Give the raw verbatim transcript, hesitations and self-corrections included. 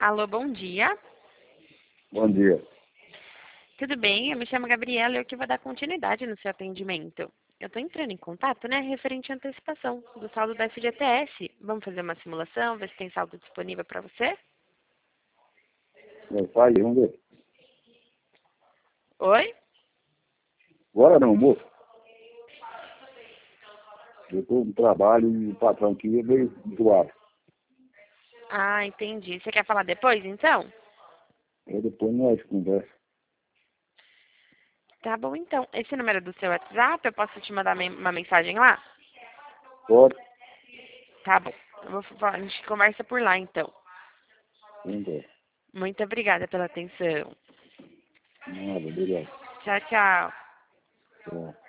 Alô, bom dia. Bom dia. Tudo bem? Eu me chamo Gabriela e eu que vou dar continuidade no seu atendimento. Eu estou entrando em contato, né, referente à antecipação do saldo da F G T S. Vamos fazer uma simulação, ver se tem saldo disponível para você? Meu pai, vamos ver. Oi? Agora não, moço. Eu estou no trabalho e o patrão aqui é meio zoado. Ah, entendi. Você quer falar depois, então? Aí depois nós conversa. Tá bom, então. Esse número é do seu WhatsApp, eu posso te mandar men- uma mensagem lá? Pode? Tá bom. Eu vou, fa- a gente conversa por lá, então. Vamos ver. Muito obrigada pela atenção. Nada, obrigado. Tchau, tchau. Tchau.